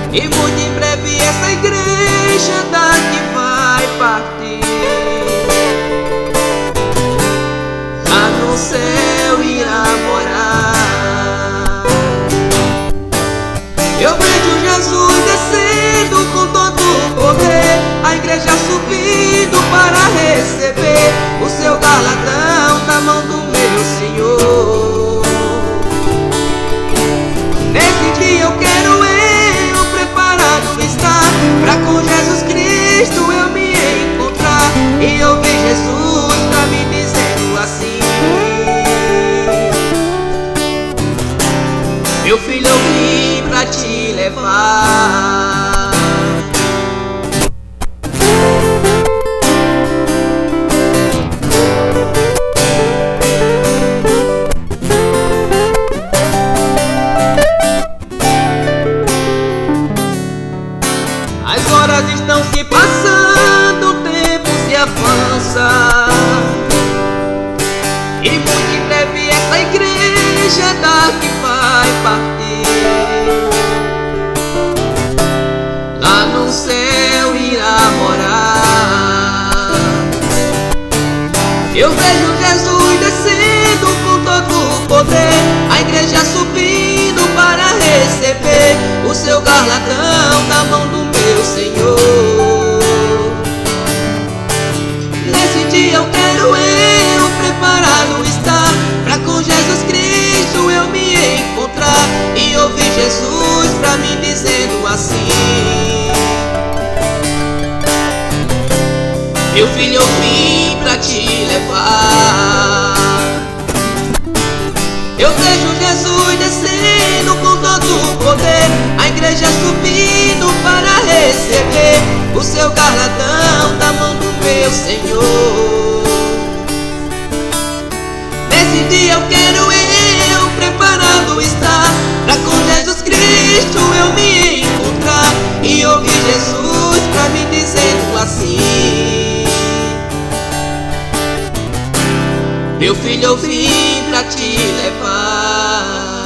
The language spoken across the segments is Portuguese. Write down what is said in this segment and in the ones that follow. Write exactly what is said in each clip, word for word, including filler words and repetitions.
E muito em breve essa igreja daqui vai partir. Lá no céu irá morar. Eu vejo Jesus descendo com todo o poder, a igreja subindo para receber o seu galardão da mão do meu Senhor. Nesse dia eu quero eu preparado estar, pra com Jesus Cristo eu me encontrar e ouvir Jesus pra me dizendo assim: meu filho, eu vim pra te levar. As horas estão se passando, o tempo se avança, e muito em breve essa igreja daqui vai partir. Lá no céu irá morar. Eu vejo Jesus descendo com todo o poder, a igreja subindo para receber o seu galardão da mão do meu Senhor. Nesse dia eu quero eu preparado estar, pra com Jesus Cristo eu me encontrar e ouvir Jesus pra mim dizendo assim: meu filho, eu vim pra te levar. Eu vejo Jesus descendo com todo o poder, a igreja subindo para receber o seu galardão da mão do meu Senhor. Nesse dia eu quero eu preparado estar, pra com Jesus Cristo eu me encontrar e ouvir Jesus pra me dizendo assim: meu filho, eu vim pra te levar.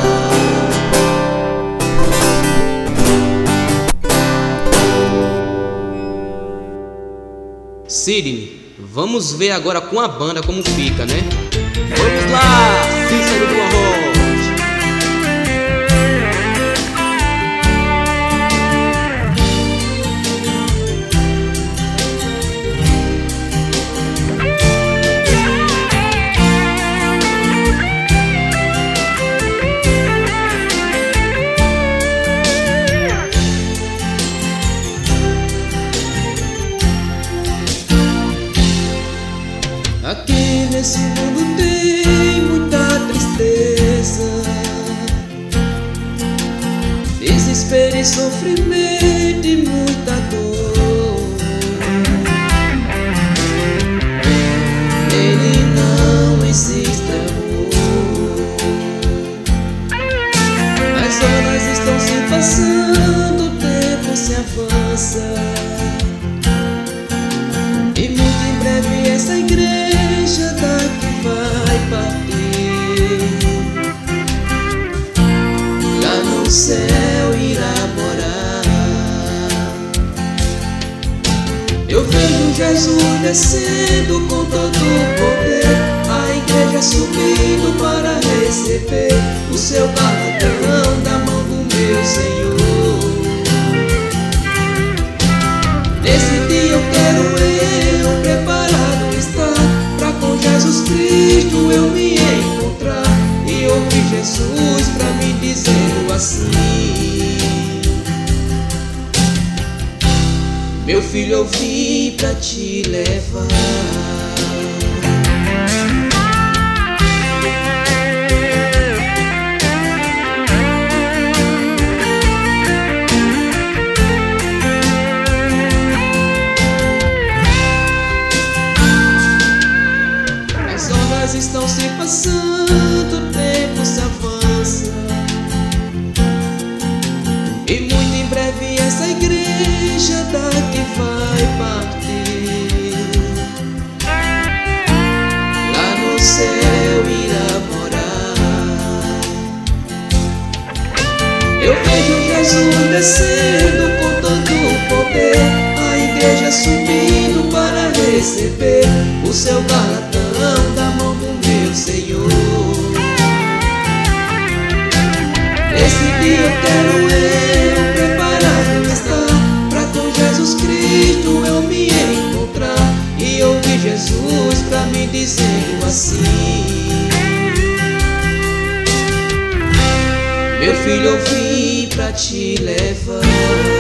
Sidney, vamos ver agora com a banda como fica, né? Vamos lá, Cícero do Arroz. Aqui nesse mundo tem muita tristeza, desespero e sofrimento e muita dor. Nele não existe amor. As horas estão se passando, o tempo se avança, e muito em breve essa igreja daqui vai partir. Lá no céu irá morar. Eu vejo Jesus descendo com todo o poder, a igreja subindo para receber o seu galardão da mão do meu Senhor. Nesse dia eu quero eu preparado estar, pra com Jesus Cristo eu me encontrar e ouvir Jesus pra me dizer assim: meu filho, eu vim pra te levar. Estão se passando, o tempo se avança, e muito em breve essa igreja daqui vai partir. seu galardão da mão do meu Senhor. Esse dia eu quero eu preparado estar, pra com Jesus Cristo eu me encontrar e ouvir Jesus pra me dizer assim: meu filho, eu vim pra te levar.